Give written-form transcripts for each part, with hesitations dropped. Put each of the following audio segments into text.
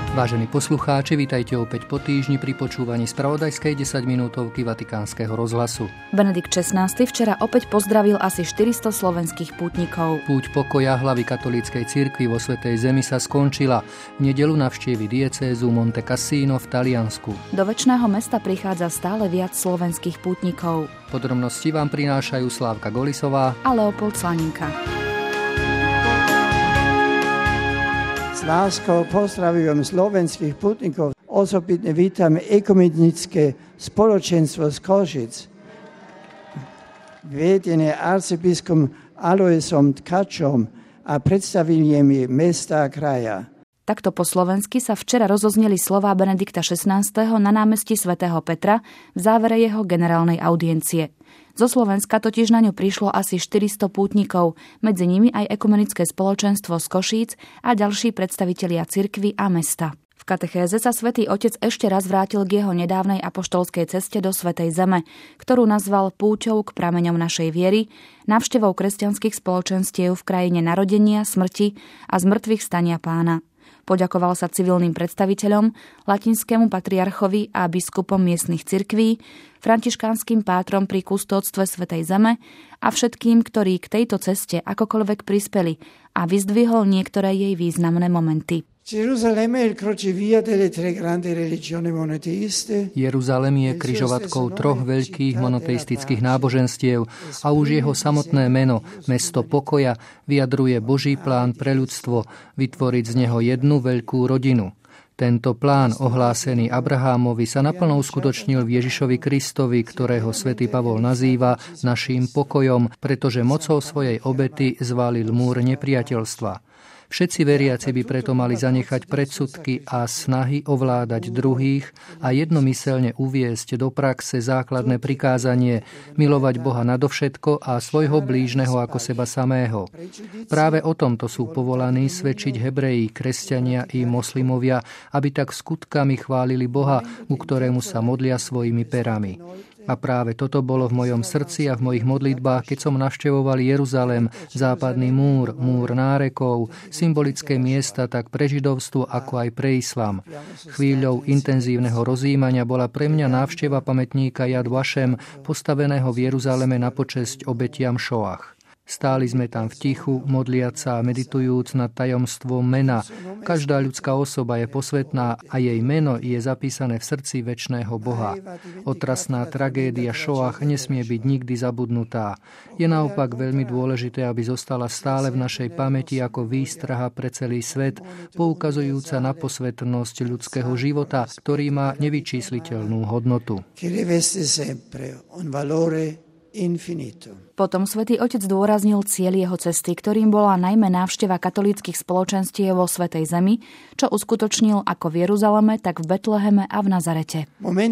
Vážení poslucháči, vítajte opäť po týždni pri počúvaní spravodajskej 10-minútovky Vatikánskeho rozhlasu. Benedikt XVI včera opäť pozdravil asi 400 slovenských pútnikov. Púť pokoja hlavy katolíckej cirkvi vo Svätej Zemi sa skončila. V nedeľu navštívi diecézu Monte Cassino v Taliansku. Do večného mesta prichádza stále viac slovenských pútnikov. Podrobnosti vám prinášajú Slávka Golisová a Leopold Slaninka. S láskou pozdravujem slovenských putníkov. Osobitne vítam ekumenické spoločenstvo z Košic, vedené arcibiskupom Alojzom Tkačom a predstaveniami mesta a kraja. Takto po slovensky sa včera rozozneli slová Benedikta XVI. Na námestí svätého Petra v závere jeho generálnej audiencie. Zo Slovenska totiž na ňu prišlo asi 400 pútnikov, medzi nimi aj ekumenické spoločenstvo z Košíc a ďalší predstavitelia cirkvi a mesta. V katechéze sa Svätý Otec ešte raz vrátil k jeho nedávnej apoštolskej ceste do Svätej Zeme, ktorú nazval púťou k prameňom našej viery, návštevou kresťanských spoločenstiev v krajine narodenia, smrti a zmrtvých stania Pána. Poďakoval sa civilným predstaviteľom, latinskému patriarchovi a biskupom miestnych cirkví, františkánskym pátrom pri kustódstve Svätej Zeme a všetkým, ktorí k tejto ceste akokoľvek prispeli, a vyzdvihol niektoré jej významné momenty. Jeruzalém je križovatkou troch veľkých monoteistických náboženstiev a už jeho samotné meno, mesto pokoja, vyjadruje Boží plán pre ľudstvo, vytvoriť z neho jednu veľkú rodinu. Tento plán, ohlásený Abrahámovi, sa naplno uskutočnil v Ježišovi Kristovi, ktorého svätý Pavol nazýva naším pokojom, pretože mocou svojej obety zvalil múr nepriateľstva. Všetci veriaci by preto mali zanechať predsudky a snahy ovládať druhých a jednomyselne uviesť do praxe základné prikázanie milovať Boha nadovšetko a svojho blížneho ako seba samého. Práve o tomto sú povolaní svedčiť Hebreji, kresťania i moslimovia, aby tak skutkami chválili Boha, ku ktorému sa modlia svojimi perami. A práve toto bolo v mojom srdci a v mojich modlitbách, keď som navštevoval Jeruzalém, západný múr, múr nárekov, symbolické miesta tak pre židovstvo, ako aj pre islám. Chvíľou intenzívneho rozjímania bola pre mňa návšteva pamätníka Yad Vashem, postaveného v Jeruzaleme na počesť obetiam Šoach. Stáli sme tam v tichu, modliac sa a meditujúc nad tajomstvom mena. Každá ľudská osoba je posvätná a jej meno je zapísané v srdci večného Boha. Otrasná tragédia Šoach nesmie byť nikdy zabudnutá. Je naopak veľmi dôležité, aby zostala stále v našej pamäti ako výstraha pre celý svet, poukazujúca na posvätnosť ľudského života, ktorý má nevyčísliteľnú hodnotu. Potom Svätý Otec zdôraznil cieľ jeho cesty, ktorým bola najmä návšteva katolíckych spoločenstiev vo Svätej Zemi, čo uskutočnil ako v Jeruzaleme, tak v Betleheme a v Nazarete.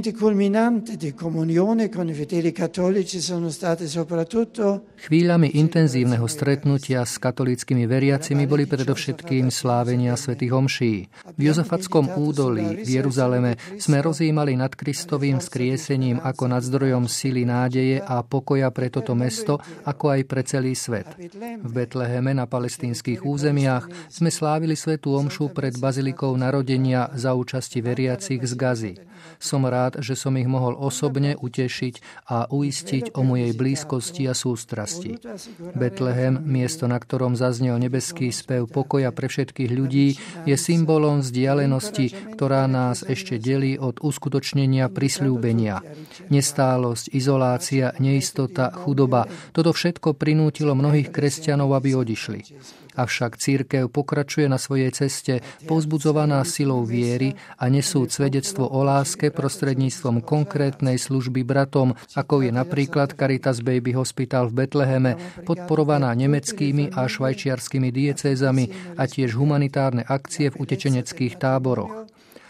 Chvíľami intenzívneho stretnutia s katolíckymi veriacimi boli predovšetkým slávenia svätých omší. V Jozafatskom údolí v Jeruzaleme sme rozjímali nad Kristovým vzkriesením ako nad zdrojom sily, nádeje a pokoja pre toto mesto, ako aj pre celý svet. V Betleheme na palestínskych územiach sme slávili svätú omšu pred bazilikou narodenia za účasti veriacich z Gazy. Som rád, že som ich mohol osobne utešiť a uistiť o mojej blízkosti a sústrasti. Betlehem, miesto, na ktorom zaznel nebeský spev pokoja pre všetkých ľudí, je symbolom vzdialenosti, ktorá nás ešte delí od uskutočnenia prisľúbenia. Nestálosť, izolácia, neistota, chudoba, toto všetko prinútilo mnohých kresťanov, aby odišli. Avšak cirkev pokračuje na svojej ceste, povzbudzovaná silou viery a nesú svedectvo o láske prostredníctvom konkrétnej služby bratom, ako je napríklad Caritas Baby Hospital v Betleheme, podporovaná nemeckými a švajčiarskymi diecézami a tiež humanitárne akcie v utečeneckých táboroch.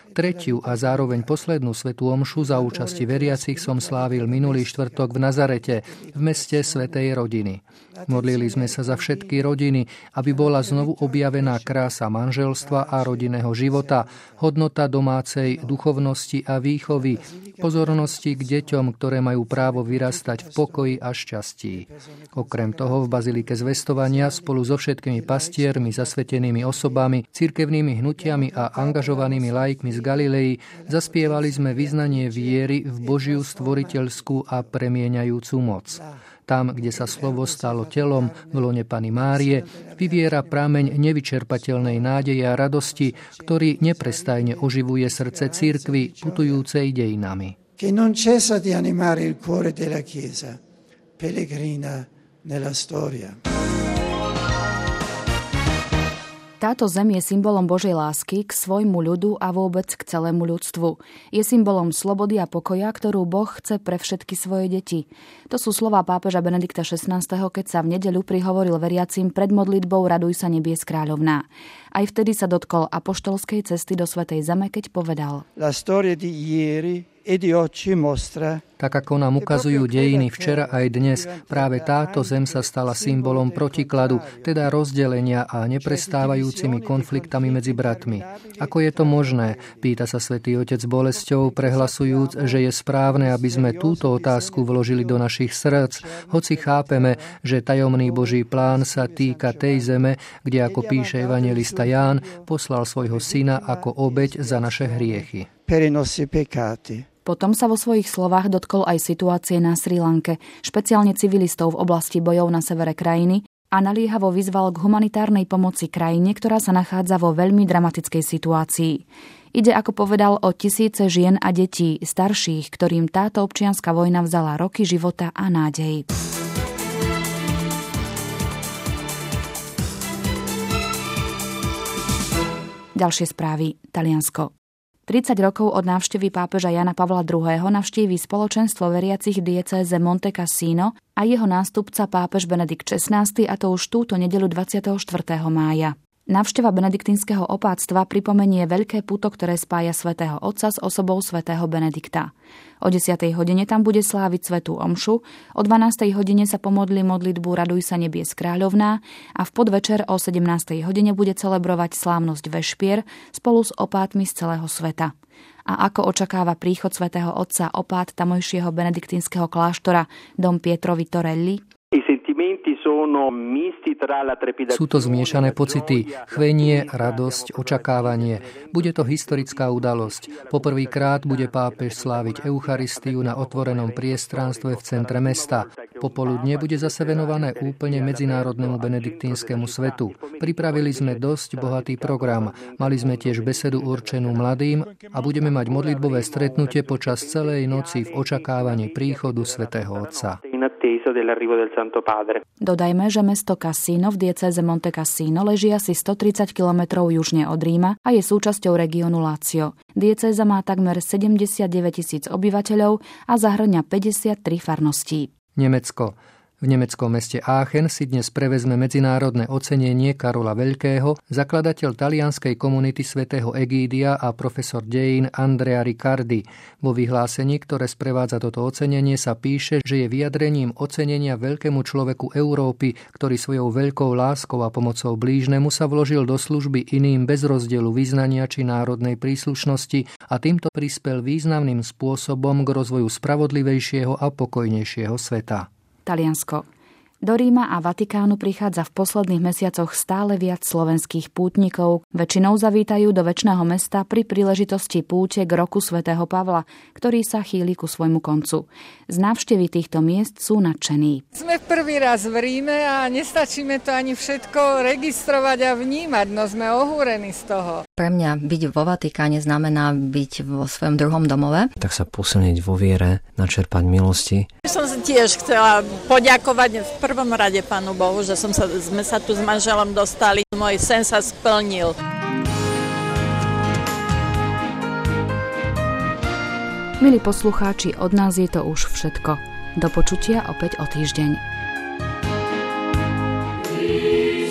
Tretiu a zároveň poslednú svätú omšu za účasti veriacich som slávil minulý štvrtok v Nazarete, v meste Svätej rodiny. Modlili sme sa za všetky rodiny, aby bola znovu objavená krása manželstva a rodinného života, hodnota domácej duchovnosti a výchovy, pozornosti k deťom, ktoré majú právo vyrastať v pokoji a šťastí. Okrem toho v bazilike zvestovania spolu so všetkými pastiermi, zasvetenými osobami, cirkevnými hnutiami a angažovanými laikmi z Galilei zaspievali sme vyznanie viery v Božiu stvoriteľskú a premieňajúcu moc. Tam, kde sa slovo stalo telom v lone Panny Márie, vyviera prameň nevyčerpateľnej nádeje a radosti, ktorý neprestajne oživuje srdce cirkvi putujúcej dejinami. Che non cessa di animare il cuore della Chiesa, pellegrina nella storia. Táto zem je symbolom Božej lásky k svojmu ľudu a vôbec k celému ľudstvu. Je symbolom slobody a pokoja, ktorú Boh chce pre všetky svoje deti. To sú slová pápeža Benedikta XVI, keď sa v nedeľu prihovoril veriacim pred modlitbou Raduj sa nebies kráľovná. Aj vtedy sa dotkol apoštolskej cesty do Svätej Zeme, keď povedal: La storia di ieri e di oggi mostra. Tak ako nám ukazujú dejiny včera aj dnes, práve táto zem sa stala symbolom protikladu, teda rozdelenia a neprestávajúcimi konfliktami medzi bratmi. Ako je to možné? Pýta sa Svätý Otec s bolesťou, prehlasujúc, že je správne, aby sme túto otázku vložili do našich srdc, hoci chápeme, že tajomný Boží plán sa týka tej zeme, kde, ako píše evanjelista Ján, poslal svojho syna ako obeť za naše hriechy. Per i nostri peccati. Potom sa vo svojich slovách dotkol aj situácie na Srí Lanke, špeciálne civilistov v oblasti bojov na severe krajiny, a naliehavo vyzval k humanitárnej pomoci krajine, ktorá sa nachádza vo veľmi dramatickej situácii. Ide, ako povedal, o tisíce žien a detí, starších, ktorým táto občianska vojna vzala roky života a nádej. Ďalšie správy. Taliansko. 30 rokov od návštevy pápeža Jana Pavla II. Navštíví spoločenstvo veriacich v diecéze Monte Cassino a jeho nástupca pápež Benedikt XVI, a to už túto nedeľu 24. mája. Návšteva benediktínskeho opáctva pripomenie veľké puto, ktoré spája svätého Otca s osobou svätého Benedikta. O 10. hodine tam bude sláviť svätú omšu, o 12. hodine sa pomodlí modlitbu Raduj sa nebies kráľovná a v podvečer o 17. hodine bude celebrovať slávnosť vešpier spolu s opátmi z celého sveta. A ako očakáva príchod svätého Otca opát tamojšieho benediktínskeho kláštora Dom Pietro Vittorelli? Sú to zmiešané pocity, chvenie, radosť, očakávanie. Bude to historická udalosť. Poprvýkrát bude pápež sláviť Eucharistiu na otvorenom priestranstve v centre mesta. Popoludne bude zase venované úplne medzinárodnému benediktínskemu svetu. Pripravili sme dosť bohatý program. Mali sme tiež besedu určenú mladým a budeme mať modlitbové stretnutie počas celej noci v očakávaní príchodu svätého Otca. Dodajme, že mesto Cassino v diecéze Monte Cassino leží asi 130 km južne od Ríma a je súčasťou regiónu Lazio. Diecéza má takmer 79 000 obyvateľov a zahŕňa 53 farností. Nemecko. V nemeckom meste Aachen si dnes prevezme medzinárodné ocenenie Karola Veľkého, zakladateľ talianskej komunity svätého Egídia a profesor dejín Andrea Riccardi. Vo vyhlásení, ktoré sprevádza toto ocenenie, sa píše, že je vyjadrením ocenenia veľkému človeku Európy, ktorý svojou veľkou láskou a pomocou blížnemu sa vložil do služby iným bez rozdielu vyznania či národnej príslušnosti a týmto prispel významným spôsobom k rozvoju spravodlivejšieho a pokojnejšieho sveta. Taliansko. Do Ríma a Vatikánu prichádza v posledných mesiacoch stále viac slovenských pútnikov. Väčšinou zavítajú do večného mesta pri príležitosti púte k roku svätého Pavla, ktorý sa chýli ku svojmu koncu. Z návštevy týchto miest sú nadšení. Sme prvý raz v Ríme a nestačíme to ani všetko registrovať a vnímať, no sme ohúrení z toho. Pre mňa byť vo Vatikáne znamená byť vo svojom druhom domove. Tak sa posilniť vo viere, načerpať milosti. Som tiež chcela poďakovať v prvom rade Pánu Bohu, že sme sa tu s manželom dostali. Môj sen sa splnil. Milí poslucháči, od nás je to už všetko. Do počutia opäť o týždeň.